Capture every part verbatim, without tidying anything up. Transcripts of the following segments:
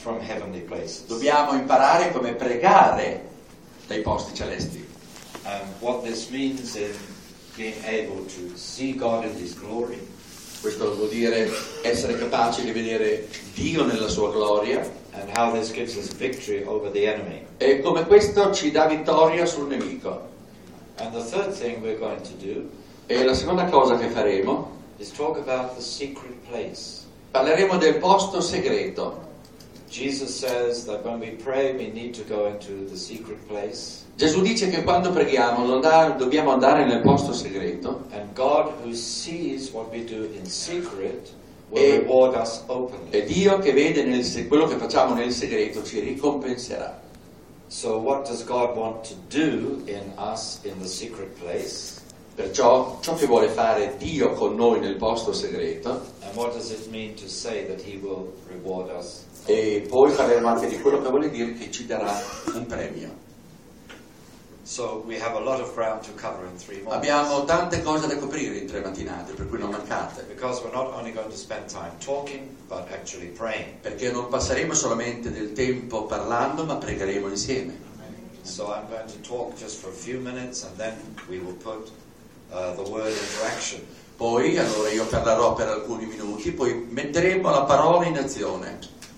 from heavenly places. Dobbiamo imparare come pregare dai posti celesti. And what this means in being able to see God in His glory. Questo vuol dire essere capaci di vedere Dio nella sua gloria. And how this gives us victory over the enemy. E come questo ci dà vittoria sul nemico. And the third thing we're going to do E la seconda cosa che faremo is talk about the secret place. parleremo del posto segreto. Jesus says that when we pray we need to go into the secret place. Gesù dice che quando preghiamo dobbiamo andare nel posto segreto. And God, who sees what we do in secret, will E, reward us openly. e Dio che vede nel, quello che facciamo nel segreto ci ricompenserà. So what does God want to do in us in the secret place? Perciò ciò che vuole fare Dio con noi nel posto segreto. And what does it mean to say that He will reward us? E poi parleremo anche di quello che vuole dire che ci darà un premio. So we have a lot of ground to cover in three months. Abbiamo tante cose da coprire in tre mattinate, per cui non mancate. Because we're not only going to spend time talking, but actually praying. Perché non passeremo solamente del tempo parlando, ma pregheremo insieme. So I'm going to talk just for a few minutes and then we will put uh, the word into action. Poi, allora io parlerò per alcuni minuti, poi metteremo la parola in azione.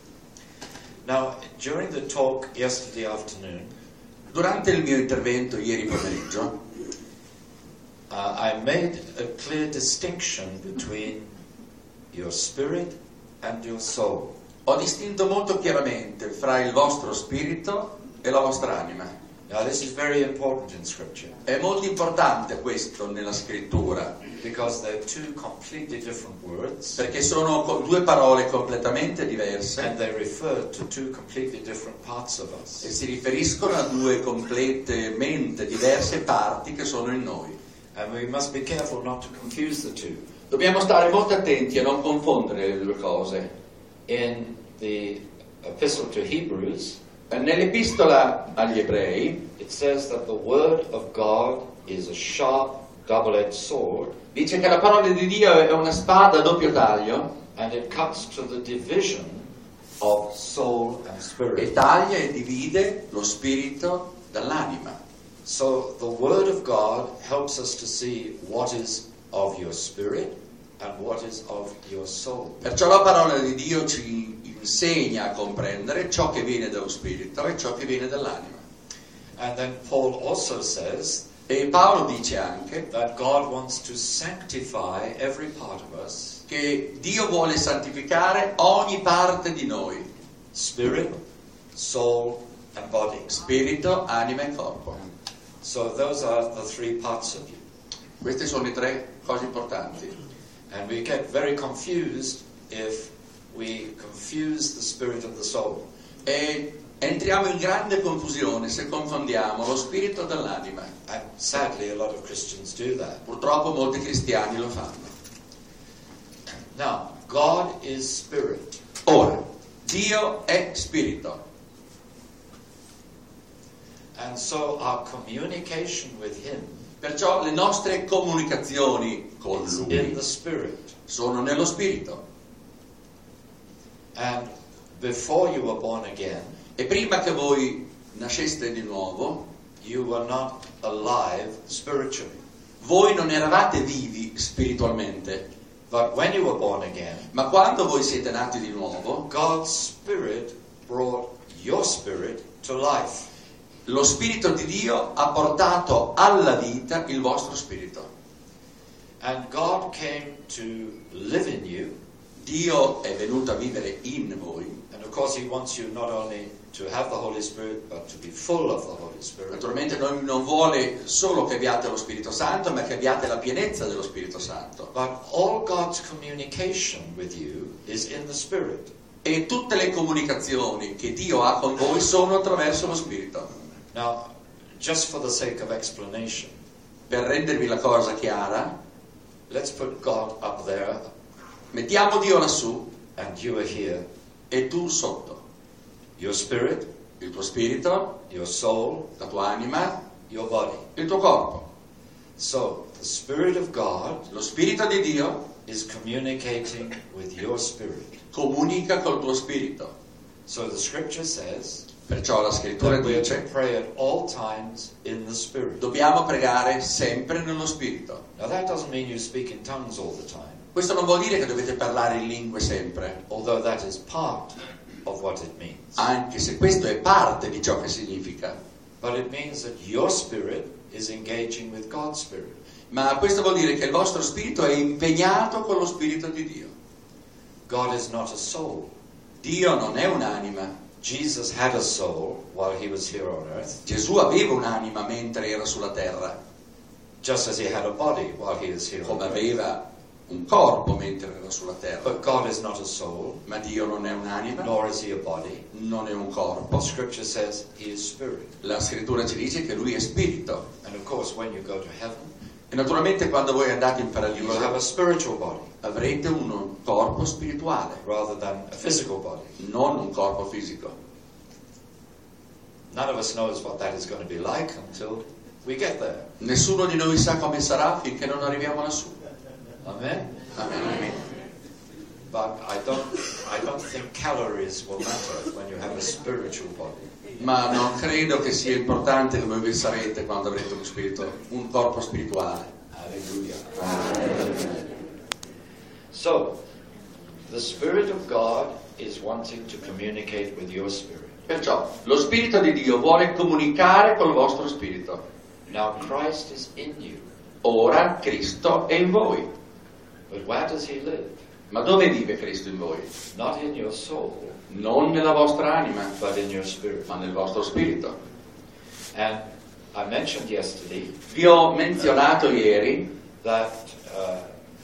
Now, during the talk yesterday afternoon, Durante il mio intervento ieri pomeriggio, uh, I made a clear distinction between your spirit and your soul. ho distinto molto chiaramente fra il vostro spirito e la vostra anima. Now, this is very important in Scripture È molto importante questo nella scrittura, because they're two completely different words perché sono co- due parole completamente and diverse they refer to two completely different parts of e us. si riferiscono a due completamente diverse parti che sono in noi. And we must be careful not to confuse the two. Dobbiamo stare molto attenti a non confondere le due cose. In the Epistle to Hebrews, Nell'epistola agli ebrei it says that the word of God is a sharp, double-edged sword, dice che la parola di Dio è una spada a doppio taglio and it cuts to the division of soul and e spirit. taglia e divide lo spirito dall'anima. So the word of God helps us to see what is of your spirit and what is of your soul. Perciò la parola di Dio ci insegna a comprendere ciò che viene dallo spirito e ciò che viene dall'anima. And then Paul also says E Paolo dice anche that God wants to sanctify every part of us, che Dio vuole santificare ogni parte di noi, spirit, soul, and body. spirito, anima e corpo. So those are the three parts of you. Queste sono le tre cose importanti. And we get very confused if we confuse the spirit of the soul. E entriamo in grande confusione se confondiamo lo spirito dall'anima. And sadly, a lot of Christians do that. Purtroppo molti cristiani lo fanno. Now, God is spirit. Ora, Dio è spirito. And so our communication with Him Perciò le nostre comunicazioni con is in Lui the spirit. sono nello spirito. And before you were born again, E prima che voi nasceste di nuovo, you were not alive spiritually. voi non eravate vivi spiritualmente. But when you were born again, Ma quando voi siete nati di nuovo, God's Spirit brought your spirit to life. lo Spirito di Dio ha portato alla vita il vostro spirito. And God came to live in you. Dio è venuto a vivere in voi. And of course He wants you not only to have the Holy Spirit, but to be full of the Holy Spirit. Naturalmente non, non vuole solo che abbiate lo Spirito Santo, ma che abbiate la pienezza dello Spirito Santo. But all God's communication with you is in the Spirit. E tutte le comunicazioni che Dio ha con voi sono attraverso lo Spirito. Now, just for the sake of explanation, Per rendervi la cosa chiara, let's put God up there mettiamo Dio lassù and you are here. e tu sotto. Your spirit, Il tuo spirito, your soul, la tua anima, your body. il tuo corpo. So, the Spirit of God Lo Spirito di Dio is communicating with your spirit. comunica col tuo spirito. So the scripture says Perciò la scrittura that we are to dice: pray at all times in the Spirit. dobbiamo pregare sempre nello Spirito. Now that doesn't mean you speak in tongues all the time, Questo non vuol dire che dovete parlare in lingue sempre, although that is part of what it means. anche se questo è parte di ciò che significa. But it means that your spirit is engaging with God's Spirit. Ma questo vuol dire che il vostro spirito è impegnato con lo Spirito di Dio. God is not a soul. Dio non è un'anima. Jesus had a soul while he was here on earth, Gesù aveva un'anima mentre era sulla terra, just as he had a body while he was here on come earth. aveva un corpo mentre era sulla terra. But God is not a soul, Ma Dio non è un'anima, nor is he a body. non è un corpo. Scripture says he is spirit. La scrittura ci dice che lui è spirito. And of course, when you go to heaven, E naturalmente quando voi andate in you will have a paradiso spiritual body avrete un corpo spirituale, rather than a physical body. non un corpo fisico. None of us knows what that is going to be like until we get there. Nessuno di noi sa come sarà finché non arriviamo lassù. Amen? Amen. But I don't, I don't think calories will matter when you have a spiritual body. Ma non credo che sia importante come vi sarete quando avrete uno spirito, un corpo spirituale. Hallelujah. So, the Spirit of God is wanting to communicate with your spirit. Perciò lo Spirito di Dio vuole comunicare col vostro spirito. Now Christ is in you. Ora Cristo è in voi. But where does he live? Ma dove vive Cristo in voi? Not in your soul, Non nella vostra anima, but in your spirit. ma nel vostro spirito. And I mentioned yesterday Vi ho menzionato ieri that uh,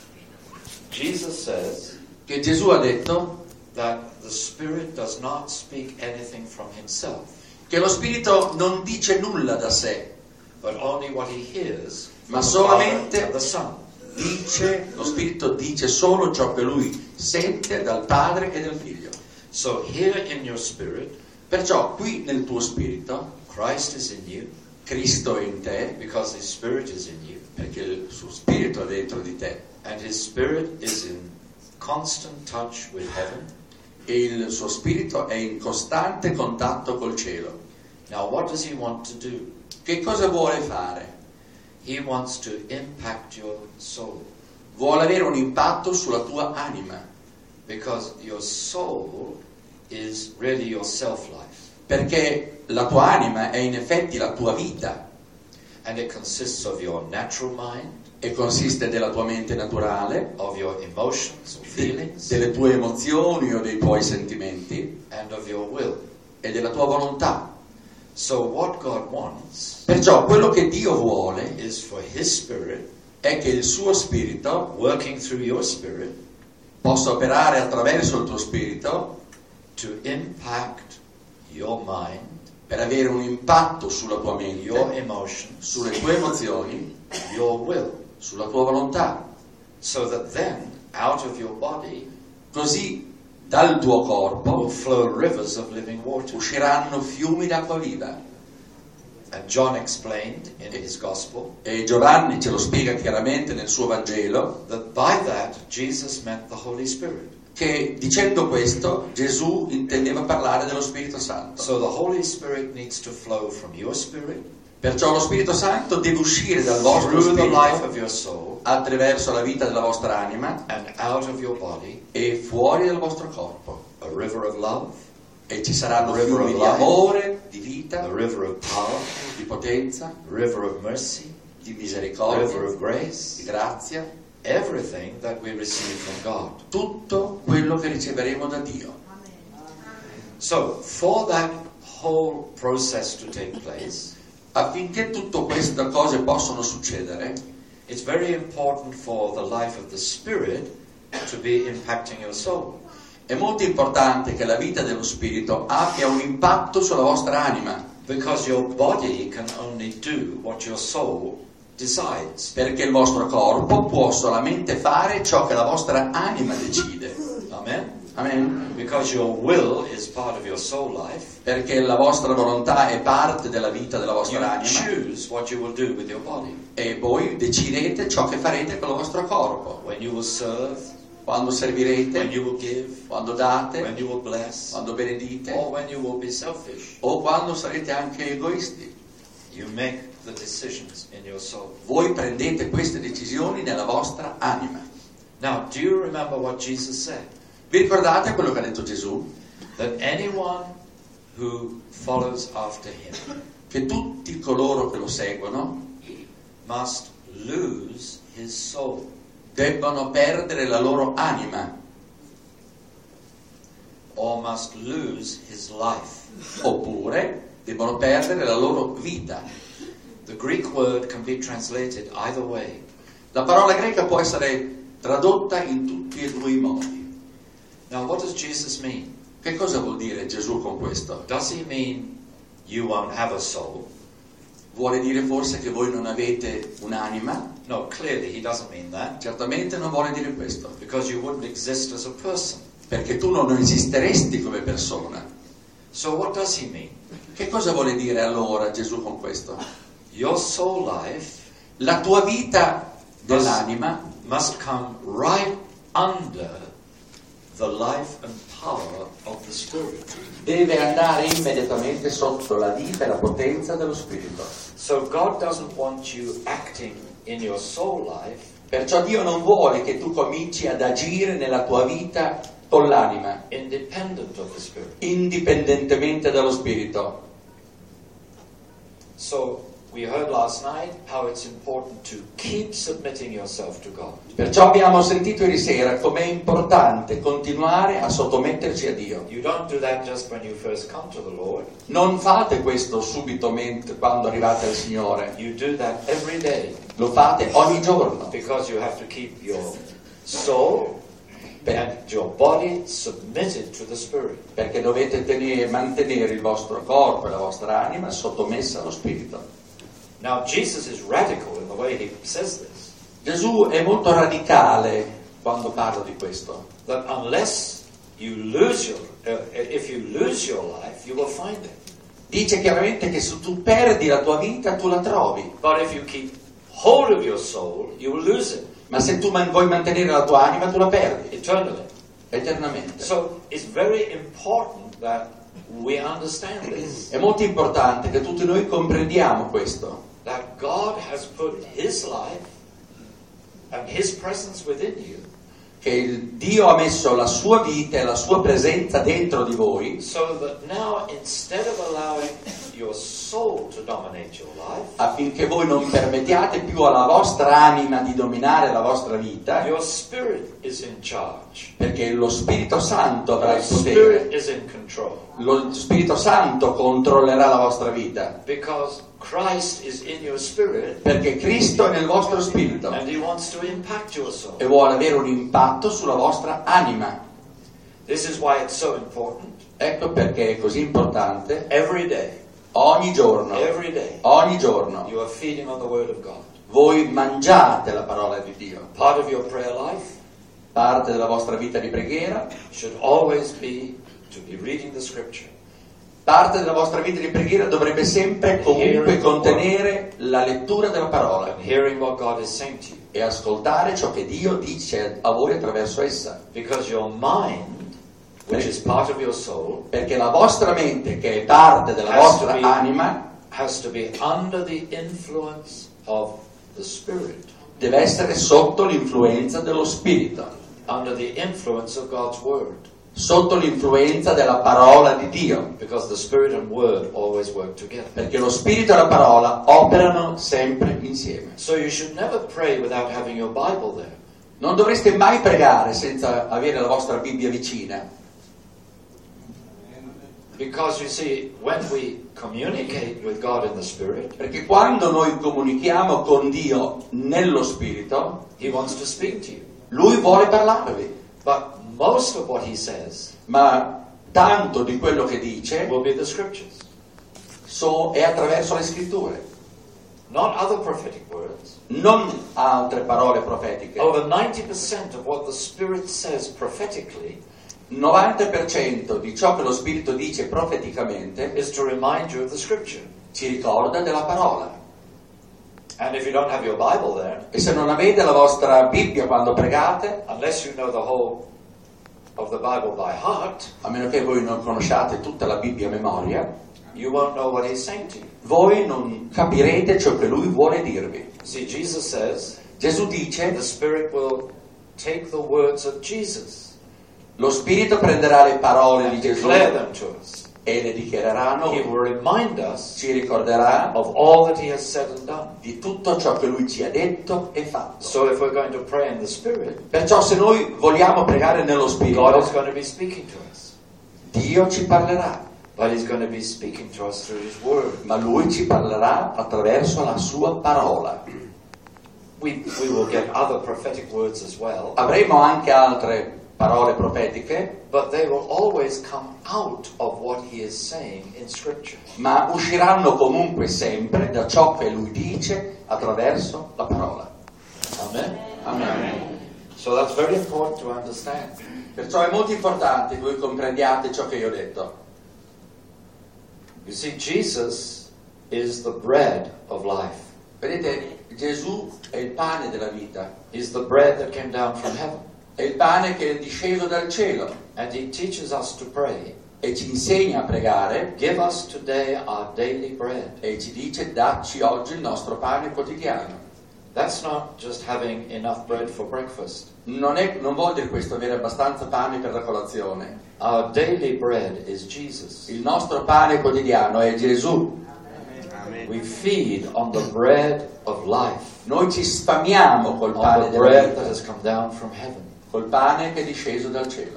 Jesus says che Gesù ha detto that the Spirit does not speak anything from himself, che lo Spirito non dice nulla da sé, but only what he hears from ma the solamente Father and the Son. dice, lo Spirito dice solo ciò che lui sente dal Padre e dal Figlio. So here in your spirit, Perciò qui nel tuo spirito Christ is in you Cristo è in te, because his Spirit is in you, perché il suo spirito è dentro di te and his Spirit is in constant touch with heaven. e il suo spirito è in costante contatto col cielo. Now what does he want to do? Che cosa vuole fare? He wants to impact your soul, Vuole avere un impatto sulla tua anima, because your soul is really your self-life, perché la tua anima è in effetti la tua vita and it consists of your natural mind, e consiste della tua mente naturale, of your emotions or de- feelings, delle tue emozioni o dei tuoi sentimenti and of your will. e della tua volontà. So what God wants Perciò quello che Dio vuole is for his Spirit è che il suo spirito working through your spirit possa operare attraverso il tuo spirito to impact your mind, per avere un impatto sulla tua your mente, emotions, sulle tue emozioni, your will, sulla tua volontà. so that then out of your body Così dal tuo will corpo flow rivers of living water. usciranno fiumi d'acqua viva. And John explained in his gospel E Giovanni ce lo spiega chiaramente nel suo Vangelo that by that Jesus meant the Holy Spirit. che dicendo questo Gesù intendeva parlare dello Spirito Santo. So the Holy Spirit needs to flow from your spirit Perciò lo Spirito Santo deve uscire dal vostro through the life spirito of your soul attraverso la vita della vostra anima and out of your body, e fuori dal vostro corpo. a river of love, E ci saranno River fiumi of di life. amore, di a vita, river of power, di potenza, a river of mercy, di a river misericordia, of di grace, grazia, everything that we receive from God. tutto quello che riceveremo da Dio. So for that whole process to take place, Affinché tutte queste cose possano succedere, it's very important for the life of the Spirit to be impacting your soul. è molto importante che la vita dello Spirito abbia un impatto sulla vostra anima, Because your body can only do what your soul decides. perché il vostro corpo può solamente fare ciò che la vostra anima decide. Amen? Amen? Because your will is part of your soul life. Perché la vostra volontà è parte della vita della You vostra anima choose what you will do with your body. e voi decidete ciò che farete con il vostro corpo. When you will serve quando when servirete, you will give, quando date, when you will bless, quando benedite, or when you will be selfish. o quando sarete anche egoisti. You make the decisions in your soul. Voi prendete queste decisioni nella vostra anima. Now, do you remember what Jesus said? Vi ricordate quello che ha detto Gesù? That anyone who follows after him Che tutti coloro che lo seguono must lose his soul. debbono perdere la loro anima, Or must lose his life. oppure debbono perdere la loro vita. The Greek word can be translated either way. La parola greca può essere tradotta in tutti e due i modi. Now, what does Jesus mean? Che cosa vuol dire Gesù con questo? Does he mean you won't have a soul? Vuole dire forse che voi non avete un'anima? No, clearly he doesn't mean that, Certamente non vuole dire questo, because you wouldn't exist as a person. perché tu non esisteresti come persona. So what does he mean? Che cosa vuole dire allora Gesù con questo? Your soul life La tua vita dell'anima must come right under the life and power of the Spirit. deve andare immediatamente sotto la vita e la potenza dello Spirito. So God doesn't want you acting in your soul life Perciò Dio non vuole che tu cominci ad agire nella tua vita con l'anima, independent of the Spirit. indipendentemente dallo Spirito. So we heard last night how it's important to keep submitting yourself to God. Perciò abbiamo sentito ieri sera com'è importante continuare a sottometterci a Dio. You don't do that just when you first come to the Lord. Non fate questo subitamente quando arrivate al Signore, You do that every day, lo fate ogni giorno, because you have to keep your soul and your body submitted to the Spirit. perché dovete tenere, mantenere il vostro corpo e la vostra anima sottomessa allo Spirito. Now Jesus is radical in the way he says this, Gesù è molto radicale quando parla di questo, that unless you lose your, uh, if you lose your life, you will find it. dice chiaramente che se tu perdi la tua vita tu la trovi, But if you keep hold of your soul, you will lose it ma se tu man- vuoi mantenere la tua anima tu la perdi eternally. eternamente. So it's very important that we understand this, È molto importante che tutti noi comprendiamo questo, that God has put his life and his presence within you, che il Dio ha messo la sua vita e la sua presenza dentro di voi, so that now instead of allowing your soul to dominate your life, affinché voi non permettiate più alla vostra anima di dominare la vostra vita, your spirit is in charge. perché lo Spirito Santo avrà Your il potere, spirit is in control, lo Spirito Santo controllerà la vostra vita, because Christ is in your spirit perché Cristo è nel vostro spirito and he wants to impact your soul. e vuole avere un impatto sulla vostra anima. This is why it's so important. Ecco perché è così importante Every day, ogni giorno, every day, ogni giorno, you are feeding on the Word of God. voi mangiate la parola di Dio. Part of your prayer life Parte della vostra vita di preghiera, should always be to be reading the Scripture, parte della vostra vita di preghiera dovrebbe sempre comunque contenere la lettura della parola and hearing what God is saying to you. e ascoltare ciò che Dio dice a voi attraverso essa, Because your mind, which is part of your soul, perché la vostra mente, che è parte della Has to vostra be- anima, has to be under the influence of the Spirit, deve essere sotto l'influenza dello Spirito, under the influence of God's Word, sotto l'influenza della parola di Dio, because the Spirit and Word always work together. perché lo Spirito e la parola operano sempre insieme. So you should never pray without having your Bible there. Non dovreste mai pregare senza avere la vostra Bibbia vicina, Because you see, when we communicate with God in the Spirit, perché quando noi comunichiamo con Dio nello Spirito, He wants to speak to you. Lui vuole parlarvi, But most of what He says ma tanto di quello che dice will be the Scriptures, so, è attraverso le scritture, not other prophetic words. non altre parole profetiche. Over ninety percent of what the Spirit says prophetically novanta per cento di ciò che lo Spirito dice profeticamente is to remind you of the Scripture. ci ricorda della parola. And if you don't have your Bible there, E se non avete la vostra Bibbia quando pregate, unless you know the whole of the Bible by heart, a meno che voi non conosciate tutta la Bibbia a memoria, you won't know what he's saying to you. voi non capirete ciò che lui vuole dirvi. See, Jesus says Gesù dice, the Spirit will take the words of Jesus lo Spirito prenderà le parole di and Gesù declare them to us. e le dichiarerà a He noi. will remind us Ci ricorderà of all that he has said and done. di tutto ciò che lui ci ha detto e fatto. So if we're going to pray in the Spirit, Perciò se noi vogliamo pregare nello God is Spirito, going to be speaking to us. Dio ci parlerà, But he's going to be speaking to us through his word. ma lui ci parlerà attraverso la sua parola. We, we will get other prophetic words as well, Avremo anche altre parole profetiche, but they will always come out of what he is saying in Scripture. ma usciranno comunque sempre da ciò che lui dice attraverso la parola. Amen? Amen. So that's very important to understand. Perciò è molto importante che voi comprendiate ciò che io ho detto. You see, Jesus is the bread of life. Vedete, Gesù è il pane della vita, He's the bread that came down from heaven. è il pane che è disceso dal cielo And he teaches us to pray. e ci insegna a pregare Give us today our daily bread. e ci dice dacci oggi il nostro pane quotidiano. That's not just having enough bread for breakfast. Non, è, non vuol dire questo avere abbastanza pane per la colazione. Our daily bread is Jesus. Il nostro pane quotidiano è Gesù. We feed on the bread of life, Noi ci sfamiamo col on pane the della bread that vita, has come down from heaven. col pane che è disceso dal cielo.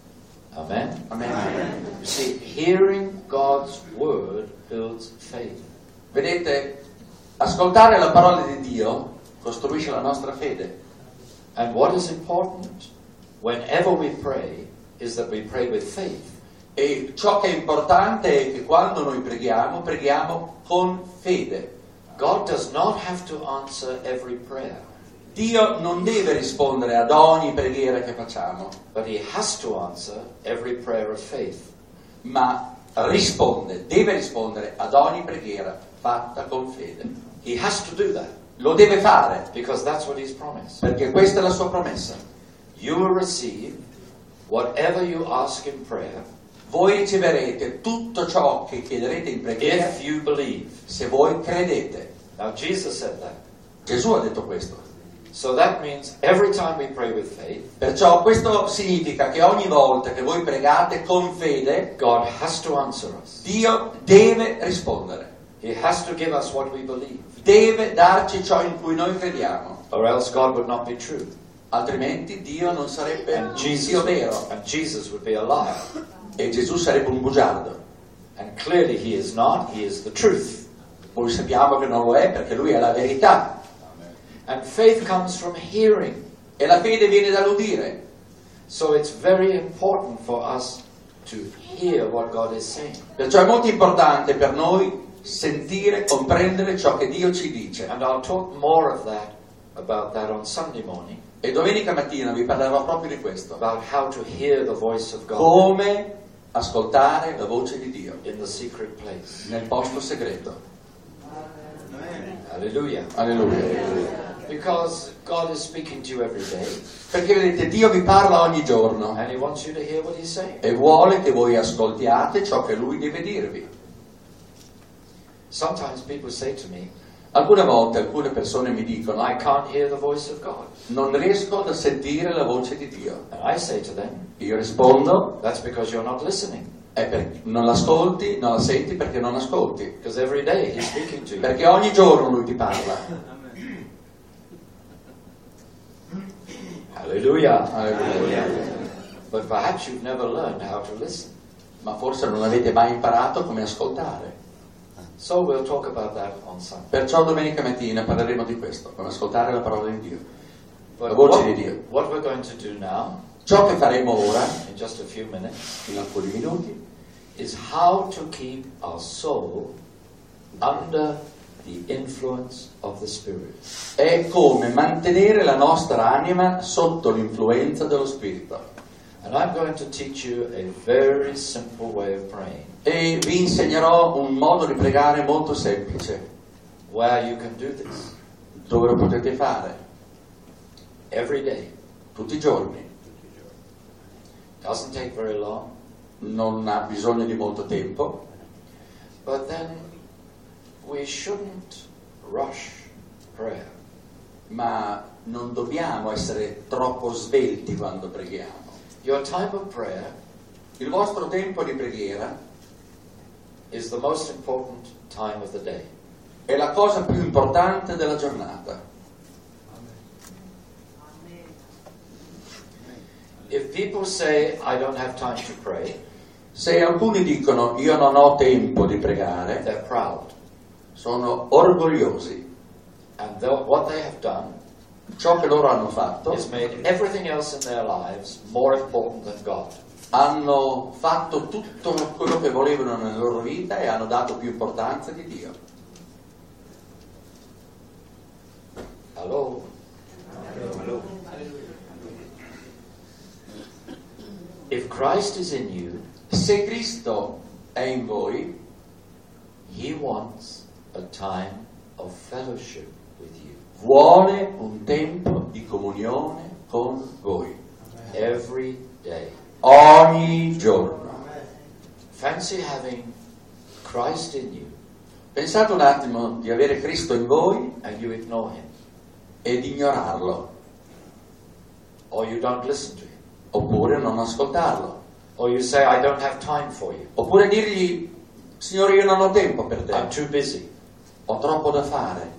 Amen? Amen. You see, hearing God's word builds faith. Vedete, ascoltare la parola di Dio costruisce la nostra fede. And what is important whenever we pray is that we pray with faith. E ciò che è importante è che quando noi preghiamo, preghiamo con fede. God does not have to answer every prayer, Dio non deve rispondere ad ogni preghiera che facciamo, but he has to answer every prayer of faith. ma risponde, deve rispondere ad ogni preghiera fatta con fede. He has to do that Lo deve fare, because that's what he's promised. perché questa è la sua promessa. You will receive whatever you ask in prayer Voi riceverete tutto ciò che chiederete in preghiera if you believe. se voi credete. Now Jesus said that. Gesù ha detto questo. So that means every time we pray with faith, Perciò questo significa che ogni volta che voi pregate con fede, God has to answer us. Dio deve rispondere. He has to give us what we believe, Deve darci ciò in cui noi crediamo. or else God would not be true. Altrimenti Dio non sarebbe And un Jesus, Dio vero and Jesus would be a liar. e Gesù sarebbe un bugiardo. And clearly he is not, he is the truth. Poi sappiamo che non lo è perché lui è la verità. And faith comes from hearing. E la fede viene dall'udire. So it's very important for us to hear what God is saying. Perciò è molto importante per noi sentire, comprendere ciò che Dio ci dice. And I'll talk more of that, about that on Sunday morning, E domenica mattina vi parlerò proprio di questo. about how to hear the voice of God Come ascoltare la voce di Dio in the secret place. nel posto segreto. Hallelujah. Alleluia. Because God is speaking to you every day, Perché vedete, Dio vi parla ogni giorno and he wants you to hear what he's saying. e vuole che voi ascoltiate ciò che lui deve dirvi. Sometimes people say to me, Alcune volte alcune persone mi dicono I can't hear the voice of God. non riesco a sentire la voce di Dio. And I say to them, Io rispondo that's because you're not listening. è perché non l'ascolti, non la senti perché non ascolti. Because every day he's speaking to you. Perché ogni giorno lui ti parla. Hallelujah. Alleluia. But perhaps you've never learned how to listen. Ma forse non avete mai imparato come ascoltare. So we'll talk about that on Sunday. Perciò domenica mattina parleremo di questo, come ascoltare la parola di Dio. But La voce what, di Dio. what we're going to do now, Ciò che faremo ora, in just a few minutes, in alcuni minuti, is how to keep our soul under the influence of the Spirit. è come mantenere la nostra anima sotto l'influenza dello Spirito. And I'm going to teach you a very simple way of praying, E vi insegnerò un modo di pregare molto semplice, where you can do this. dove lo potete fare every day. tutti i giorni. Doesn't take very long, Non ha bisogno di molto tempo, but then we shouldn't rush prayer. ma non dobbiamo essere troppo svelti quando preghiamo. Your time of prayer Il vostro tempo di preghiera is the most important time of the day. è la cosa più importante della giornata. If people say, I don't have time to pray, Se alcuni dicono io non ho tempo di pregare, they're proud. sono orgogliosi. And though what they have done Ciò che loro hanno fatto, is made everything else in their lives more important than God. hanno fatto tutto quello che volevano nella loro vita e hanno dato più importanza di Dio. Hello? Hello. If Christ is in you, Se Cristo è in voi, He wants a time of fellowship with you. vuole un tempo di comunione con voi. Every day. Ogni giorno. Fancy having Christ in you Pensate un attimo di avere Cristo in voi and you ignore Him, e di ignorarlo, or you don't listen to Him, oppure non ascoltarlo, or you say, I don't have time for you. oppure dirgli, Signore, io non ho tempo per te, I'm too busy. ho troppo da fare.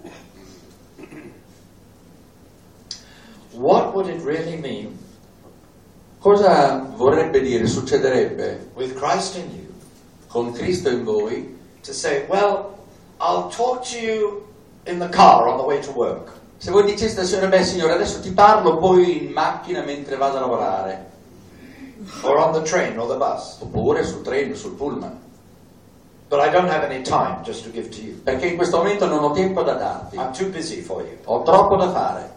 What would it really mean Cosa vorrebbe dire, succederebbe with Christ in you con Cristo in voi to say, well, I'll talk to you in the car on the way to work. se voi diceste, Signore, beh Signore, adesso ti parlo poi in macchina mentre vado a lavorare, Or on the train or the bus. oppure sul treno, sul pullman, But I don't have any time just to give to you. perché in questo momento non ho tempo da darti, I'm too busy for you. ho troppo da fare.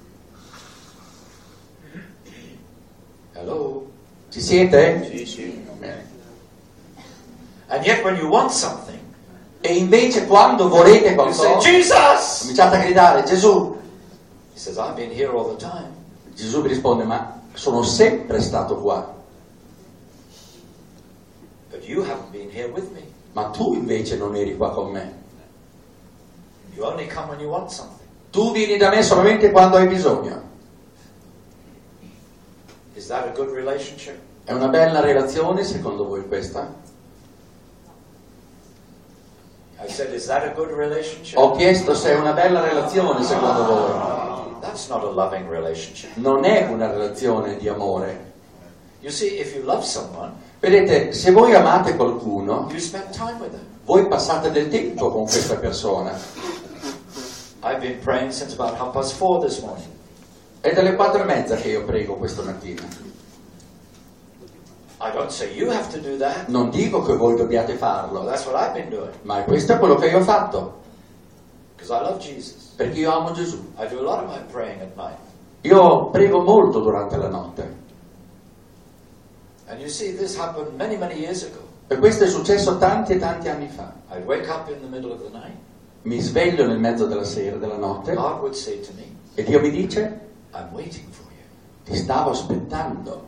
Hello? Ci siete? Sì, sì. Bene. And yet when you want something, E invece quando volete you say, qualcosa, Jesus! cominciate a gridare, Gesù. He says, I've been here all the time. Gesù vi risponde, ma sono sempre stato qua, But you haven't been here with me. ma tu invece non eri qua con me. You only come when you want something. Tu vieni da me solamente quando hai bisogno. Is that a good relationship? È una bella relazione secondo voi questa? I said, is that a good relationship? Ho chiesto se è una bella relazione secondo voi. That's not a loving relationship. Non è una relazione di amore. You see, if you love someone, Vedete, se voi amate qualcuno, you spend time with them. voi passate del tempo con questa persona. I've been praying since about half past four this morning. È dalle quattro e mezza che io prego questa mattina. I don't say you have to do that. Non dico che voi dobbiate Well, farlo, that's what I've been doing. ma questo è quello che io ho fatto, Because I love Jesus. perché io amo Gesù. I do a lot of my praying at night. Io prego molto durante la notte. And you see, this happened many, many years ago. E questo è successo tanti e tanti anni fa. I'd wake up in the middle of the night. Mi sveglio nel mezzo della sera, della notte, God would say to me, e Dio mi dice, I'm waiting for you. ti stavo aspettando.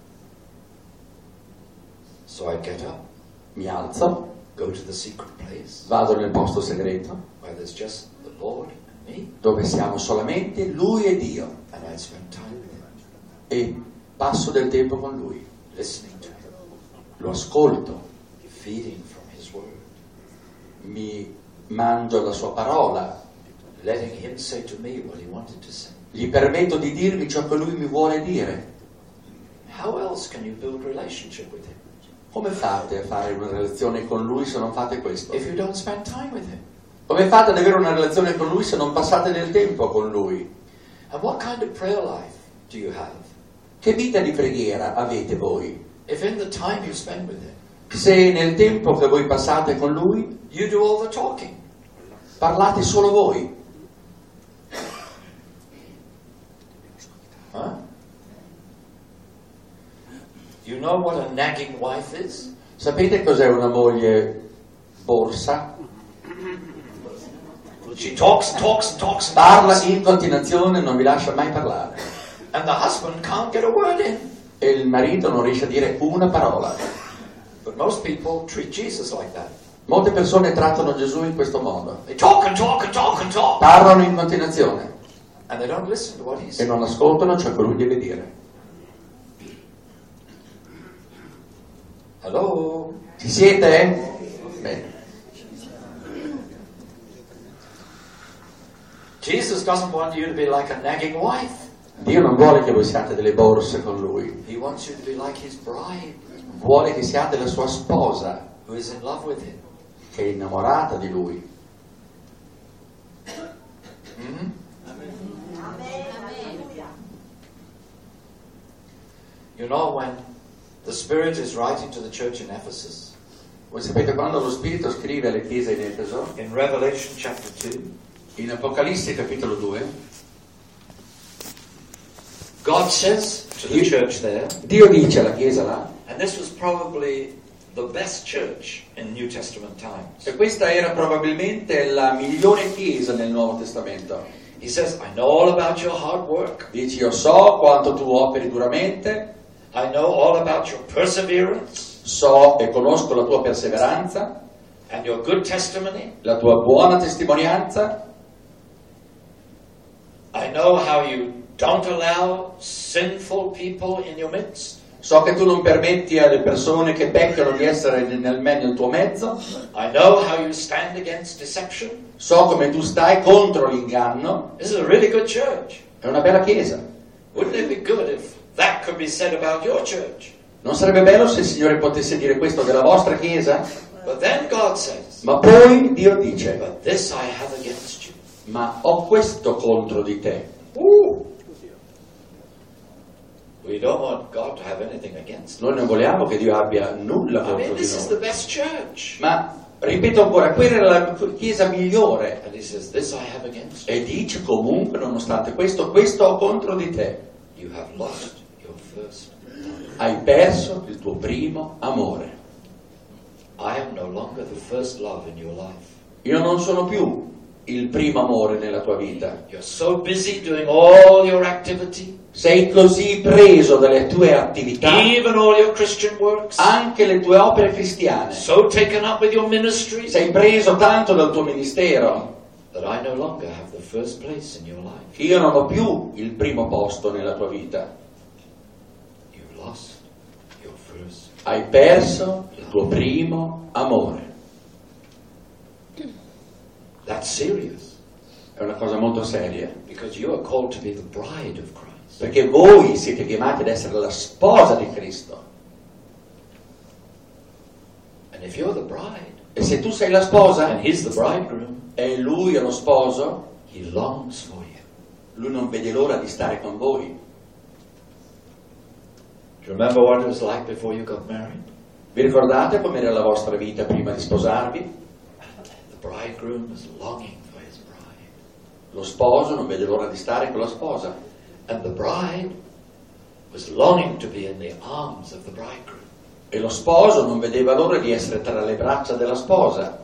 So I get up, Mi alzo, go to the secret place vado nel posto segreto, where there's just the Lord and me, dove siamo solamente Lui e Dio, and I'd spend time with Him, e passo del tempo con Lui. listening to Him, Lo ascolto, feeding from His Word, mi mangio la sua parola, letting Him say to me what He wanted to say. gli permetto di dirmi ciò che Lui mi vuole dire. How else can you build relationship with Him Come fate a fare una relazione con Lui se non fate questo? if you don't spend time with Him? Come fate ad avere una relazione con Lui se non passate del tempo con Lui? And what kind of prayer life do you have Che vita di preghiera avete voi? if in the time you spend with Him, Se nel tempo che voi passate con Lui you do all the talking? parlate solo voi? Huh? You know what a nagging wife is? Sapete cos'è una moglie borsa? She talks, talks, talks, Parla talks. in continuazione, non vi lascia mai parlare. And the husband can't get a word in. E il marito non riesce a dire una parola. But most people treat Jesus like that. Molte persone trattano Gesù in questo modo. They talk and talk and talk and talk. Parlano in continuazione And they don't listen to what he e says. non ascoltano ciò che lui deve dire. Hello? Ci siete? Bene. Jesus doesn't want you to be like a nagging wife. Dio non vuole che voi siate delle borse con lui. He wants you to be like his bride, Vuole che siate la sua sposa, who is in love with him. che è innamorata di lui. Mhm. You know, when the Spirit is writing to the church in Ephesus, Voi sapete quando lo Spirito scrive alle chiese in Efeso, in Revelation chapter two, in Apocalisse capitolo due, God says to the church there, Dio dice alla chiesa là, and this was probably the best church in New Testament times. e questa era probabilmente la migliore chiesa nel Nuovo Testamento. He says, I know all about your hard work. Dici, io so quanto tu operi duramente, I know all about your perseverance so e conosco la tua perseveranza, and your good testimony. la tua buona testimonianza, I know how you don't allow sinful people in your midst. so che tu non permetti alle persone che peccano di essere nel, nel tuo mezzo, I know how you stand against deception. so come tu stai contro l'inganno. This is a really good church. È una bella chiesa. Wouldn't it be good if that could be said about your church? Non sarebbe bello se il Signore potesse dire questo della vostra chiesa? But then God says, Ma poi Dio dice, but this I have against you. ma ho questo contro di te. Ooh. We don't want God to have anything against us. Noi non vogliamo che Dio abbia nulla I contro mean, di this is the noi. best church. Ma ripeto ancora, quella era la chiesa migliore. And he says, this I have against you. E dice comunque, nonostante questo, questo ho contro di te. You have lost your first love. Hai perso il tuo primo amore. I am no longer the first love in your life. Io non sono più il primo amore nella tua vita. You're so busy doing all your activity, Sei così preso dalle tue attività, even all your Christian works, anche le tue opere cristiane. so taken up with your ministry, Sei preso tanto dal tuo ministero that I no longer have the first place in your life. che io non ho più il primo posto nella tua vita. You've lost your first. Hai perso il tuo primo amore. That's serious, È una cosa molto seria, because you are called to be the bride of Christ. perché voi siete chiamati ad essere la sposa di Cristo. And if you're the bride, E se tu sei la sposa and he's the bridegroom, e lui è lo sposo, he longs for you. lui non vede l'ora di stare con voi. Do you remember what it was like before you got married? Vi ricordate com'era la vostra vita prima di sposarvi? The bridegroom is longing for his bride. Lo sposo non vede l'ora di stare con la sposa And the bride was longing to be in the arms of the bridegroom. e lo sposo non vedeva l'ora di essere tra le braccia della sposa.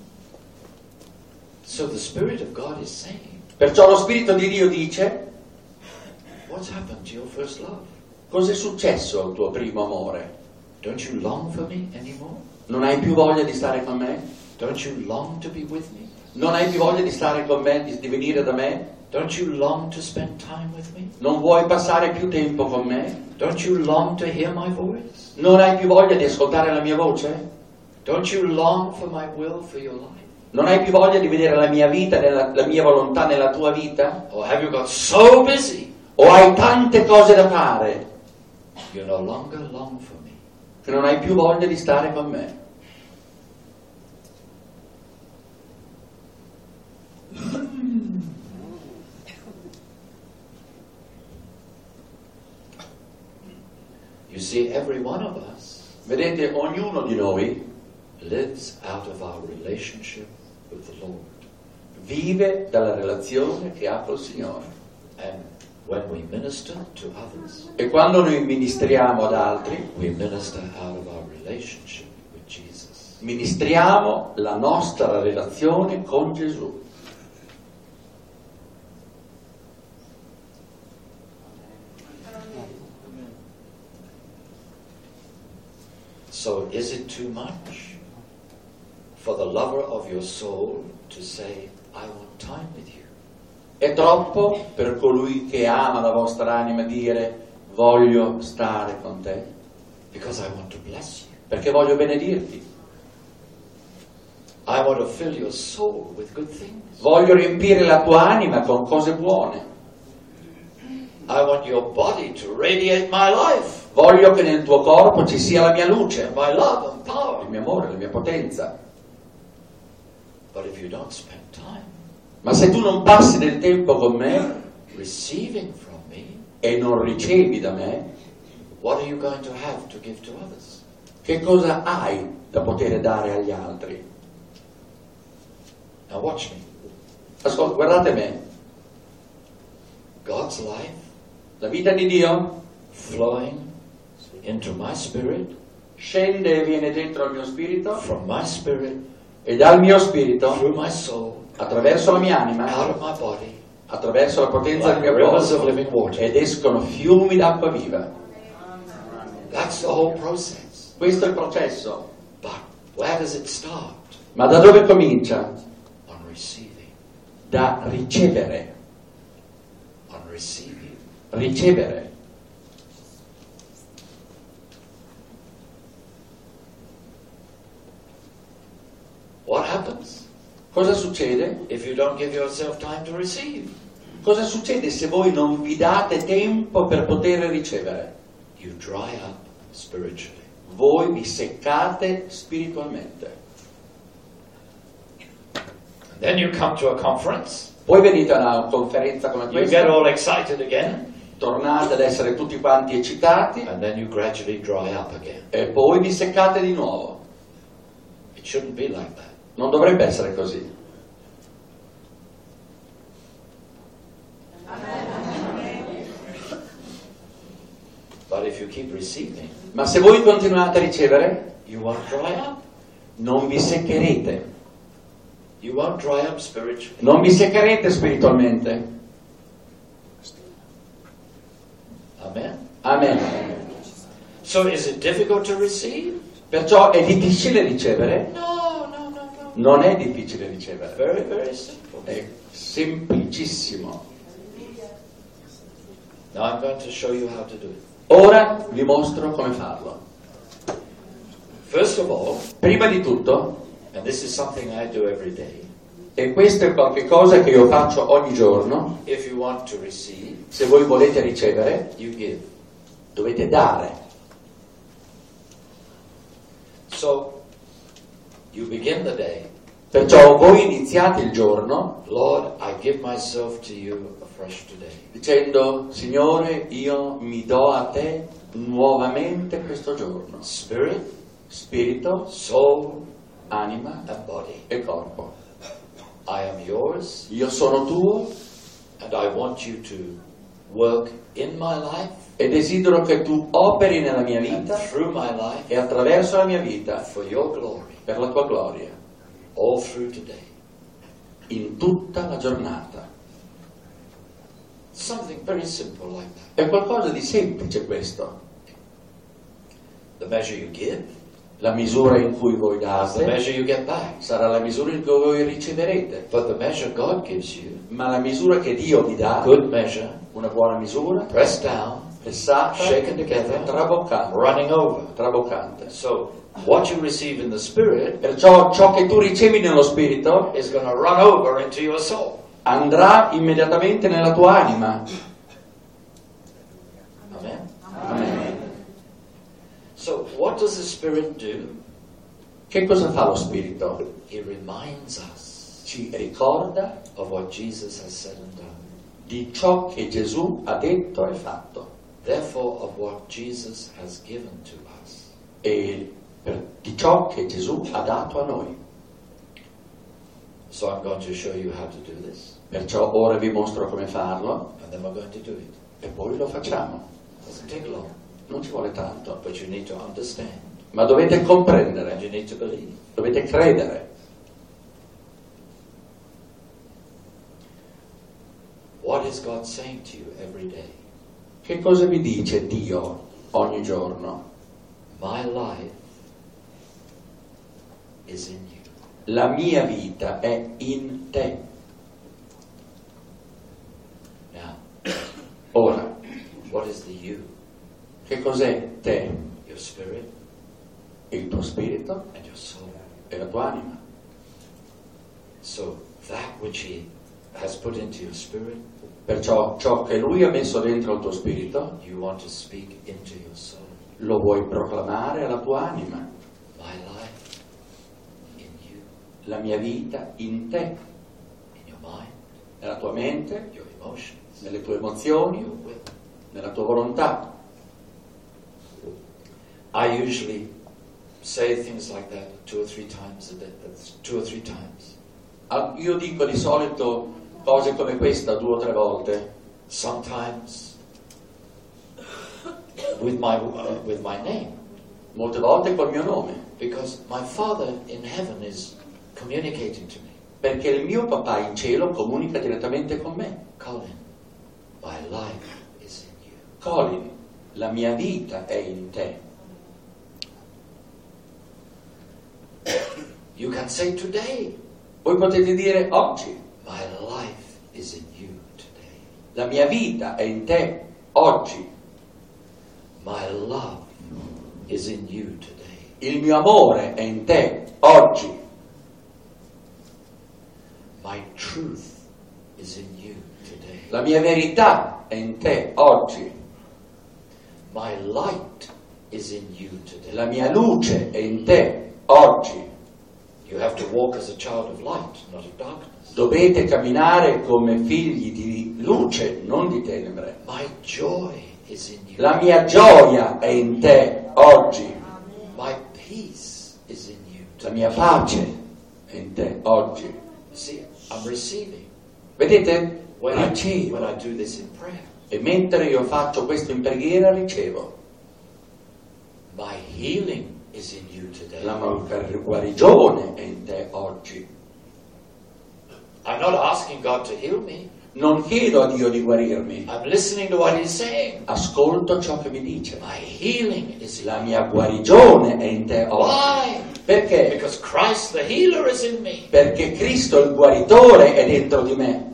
So the Spirit of God is saying, Perciò lo Spirito di Dio dice: what's happened to your first love? cos'è successo al tuo primo amore? Don't you long for me anymore? Non hai più voglia di stare con me? Don't you long to be with me? Non hai più voglia di stare con me, di, di venire da me? Don't you long to spend time with me? Non vuoi passare più tempo con me? Don't you long to hear my voice? Non hai più voglia di ascoltare la mia voce? Don't you long for my will for your life? Non hai più voglia di vedere la mia vita, nella, la mia volontà nella tua vita? Or have you got so busy O hai tante cose da fare you no longer long for me? che non hai più voglia di stare con me? You see, every one of us Vedete, ognuno di noi lives out of our relationship with the Lord. vive dalla relazione che ha col Signore. And when we minister to others, E quando noi ministriamo ad altri, we minister out of our relationship with Jesus. ministriamo la nostra relazione con Gesù. too much for the lover of your soul to say, I want time with you. È troppo per colui che ama la vostra anima dire voglio stare con te? Because I want to bless you. Perché voglio benedirti. I want to fill your soul with good things. Voglio riempire la tua anima con cose buone. I want your body to radiate my life. Voglio che nel tuo corpo ci sia la mia luce, My love and il power. mio amore, la mia potenza. But if you don't spend time Ma se tu non passi del tempo con me receiving from me, e non ricevi da me, what are you going to have to give to others? che cosa hai da poter dare agli altri? Now watch me. Ascolta, guardate me, God's life la vita di Dio flowing into my spirit, scende e viene dentro al mio spirito from my spirit, e dal mio spirito, through my soul, attraverso la mia anima, out of my body, attraverso la potenza del like mio rivers of corpo, living water. ed escono fiumi d'acqua viva. That's the whole process. Questo è il processo. But where does it start? Ma da dove comincia? On receiving. Da ricevere, On receiving. ricevere. What happens Cosa succede? if you don't give yourself time to receive? Cosa succede se voi non vi date tempo per poter ricevere? You dry up spiritually. Voi vi seccate spiritualmente. And then you come to a conference, Poi venite a una conferenza come you get questa, all excited again, tornate ad essere tutti quanti eccitati and then you gradually dry up again. e poi vi seccate di nuovo. It shouldn't be like that. Non dovrebbe essere così. But if you keep receiving, Ma se voi continuate a ricevere, you won't dry up. non vi seccherete. You won't dry up spiritually. Non vi seccherete spiritualmente. Amen. Amen. So is it difficult to receive? Perciò è difficile ricevere? No, no, no, no. Non è difficile ricevere. Very, very simple. È semplicissimo. Now I'm going to show you how to do it. Ora vi mostro come farlo. First of all, Prima di tutto, and this is something I do every day, e questo è qualcosa che io faccio ogni giorno, if you want to receive, se voi volete ricevere, you give. dovete dare. So, you begin the day, Perciò voi iniziate il giorno Lord, I give myself to you afresh today. dicendo, Signore, io mi do a te nuovamente questo giorno. Spirit, Spirito, soul, anima and body. e corpo. I am yours, Io sono tuo and I want you to work in my life e desidero che tu operi nella mia and vita through my life e attraverso la mia vita for your glory, per la tua gloria, all through today. in tutta la giornata. Something very simple like that. È qualcosa di semplice questo. The measure you give La misura in cui voi is the date measure you get back. sarà la misura in cui voi riceverete, But the measure God gives you, ma la misura che Dio vi dà, good measure, una buona misura, pressed down, pressata, shaken together, traboccante, running over. traboccante. So, what you receive in the Spirit Perciò ciò che tu ricevi nello Spirito is going to run over into your soul. andrà immediatamente nella tua anima. Amen. Amen. So, what does the Spirit do? Che cosa fa lo Spirito? He reminds us Ci ricorda of what Jesus has said and done. di ciò che Gesù ha detto e fatto Therefore, of what Jesus has given to us. e per- di ciò che Gesù ha dato a noi. So, I'm going to show you how to do this, Perciò ora vi mostro come farlo and then we're going to do it. e poi lo facciamo. It doesn't take long, Non ci vuole tanto, but you need to understand ma dovete and comprendere, you need to believe. dovete credere. What is God saying to you every day? Che cosa vi dice Dio ogni giorno? My life is in you. La mia vita è in te. Now, Ora, what is the you? che cos'è te? Your spirit Il tuo spirito and your soul. e la tua anima. So that which he has put into your spirit, Perciò ciò che lui ha messo dentro il tuo spirito you want to speak into your soul. lo vuoi proclamare alla tua anima. My life in you, La mia vita in te, in your mind, nella tua mente, your emotions, nelle tue emozioni, your will. nella tua volontà. I usually say things like that two or three times a day. That's two or three times. Ah, Io dico di solito cose come questa due o tre volte, Sometimes with my uh, with my name, molte volte col mio nome, because my Father in heaven is communicating to me. perché il mio papà in cielo comunica direttamente con me. Colin, my life is in you. Colin, la mia vita è in te. You can say today, Voi potete dire oggi, my life is in you today. la mia vita è in te oggi. My love is in you today. Il mio amore è in te oggi. My truth is in you today. La mia verità è in te oggi. My light is in you today. La mia luce è in te oggi. You have to walk as a child of light, not of darkness. Dovete camminare come figli di luce, non di tenebre. My joy is in you. La mia gioia è in te oggi. My peace is in you. La mia pace è in te oggi. See, I'm receiving. Vedete? When I, Ricevo. when I do this in prayer, E mentre io faccio questo in preghiera, ricevo. my healing is in you today. La mia guarigione è in te oggi. I'm not asking God to heal me. Non chiedo a Dio di guarirmi, I'm listening to what He's saying. ascolto ciò che mi dice. My healing is in La mia guarigione è in te oggi. Why? Perché? Because Christ the healer is in me. Perché Cristo il guaritore è dentro di me.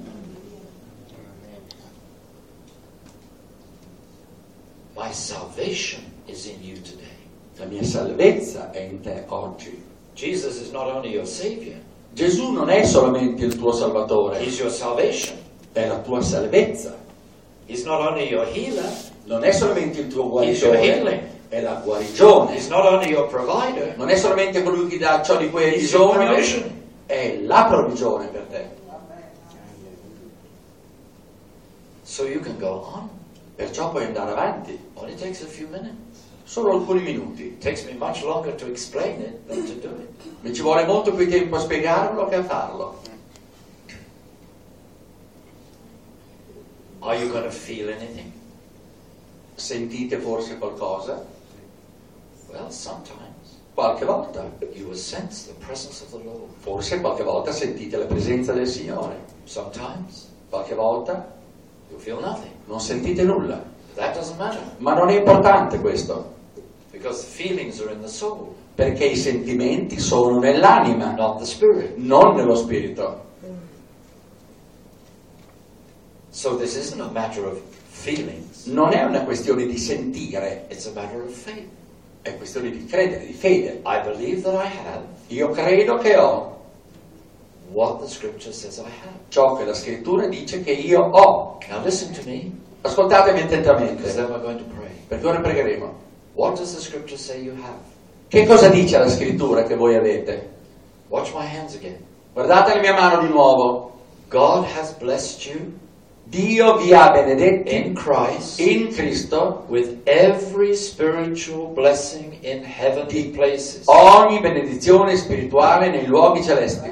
My salvation is in you today. La mia salvezza è in te oggi. Jesus is not only your Savior, Gesù non è solamente il tuo Salvatore, He's your salvation. è la tua salvezza. He's not only your healer, Non è solamente il tuo He's your healing. guaritore, è la guarigione. He's not only your provider, Non è solamente colui che dà ciò di cui hai He's your bisogno, provision. è la provvigione per te. So you can go on. Perciò puoi andare avanti. Only takes a few minutes. Solo alcuni minuti. It takes me much longer to explain it than to do it. Mi ci vuole molto più tempo a spiegarlo che a farlo. Are you going to feel anything? Sentite forse qualcosa? Well, sometimes Qualche volta. you will sense the presence of the Lord. Forse qualche volta sentite la presenza del Signore. Sometimes Qualche volta you feel nothing. non sentite nulla. But that doesn't matter Ma non è importante questo, because the feelings are in the soul, perché i sentimenti sono nell'anima, not the spirit. non nello spirito. So this isn't a matter of feelings. Non è una questione di sentire, It's a matter of faith. è questione di credere, di fede. I believe that I have Io credo che ho what the scripture says I have. ciò che la scrittura dice che io ho. Now listen to me, Ascoltatemi because attentamente, then we're going to pray. perché ora pregheremo. What does the scripture say you have? Che cosa dice la scrittura che voi avete? Watch my hands again. Guardate la mia mano di nuovo. God has blessed you Dio vi ha benedetti in Christ in Cristo with every spiritual blessing in heavenly places. ogni benedizione spirituale nei luoghi celesti.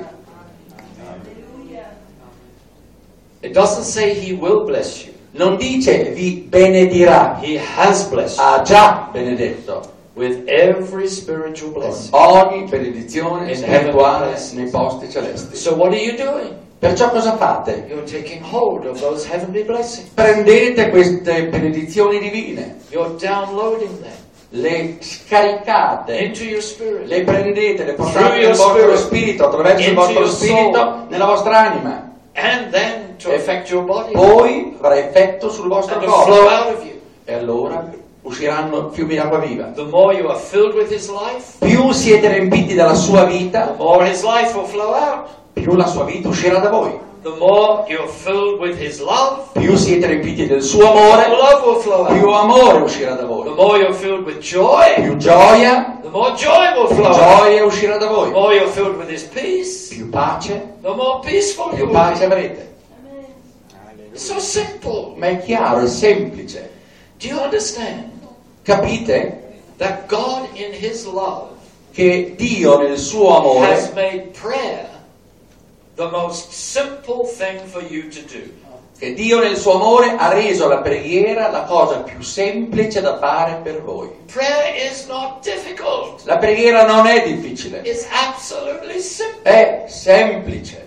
It doesn't say He will bless you. Non dice vi benedirà, He has blessed you ha già benedetto with every spiritual con blessing. ogni benedizione In spirituale heavenly nei posti celesti. So what are you doing? Perciò cosa fate? You're taking hold of those heavenly blessings. Prendete queste benedizioni divine, You're downloading them. le scaricate, into your spirit, le prendete, le Through portate your nel vostro spirit. spirito, attraverso il Into vostro your spirito, soul. nella vostra anima. and then to affect your body Poi avrà effetto sul vostro and to flow corpo. out of you. E allora usciranno fiumi d'acqua viva. The more you are filled with His life, Più siete riempiti dalla sua the vita, more His life will flow out. più la sua vita uscirà da voi. The more you're filled with His love, Più siete riempiti del suo the more amore, love will flow più out. amore uscirà da The voi. more you're filled with joy, Più gioia, the more joy will più flow out. gioia uscirà da The voi. more you're filled with His peace, Più pace, the more peaceful you più will pace be. avrete. It's so simple. Ma è chiaro, è semplice. Do you understand Capite that God in His love che Dio nel suo has amore made prayer the most simple thing for you to do? che Dio nel suo amore ha reso la preghiera la cosa più semplice da fare per voi. Prayer is not difficult. La preghiera non è difficile, It's absolutely simple. è semplice.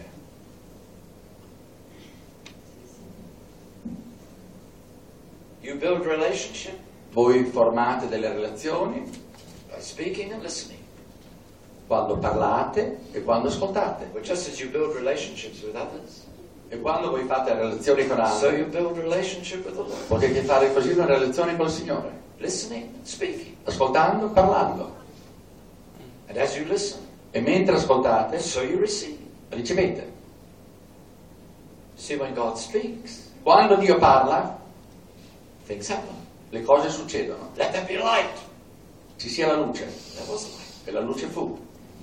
You build relationship Voi formate delle relazioni by speaking and listening. quando parlate e quando ascoltate. But just as you build relationships with others, E quando voi fate relazioni con so altri, you build relationship with the Lord. potete fare così una relazione col Signore. Listening and speaking. Ascoltando, parlando. And as you listen, E mentre ascoltate, so you receive. ricevete. See, when God speaks, Quando Dio parla, things happen. le cose succedono. Let there be light. Ci sia la luce. There was light. E la luce fu.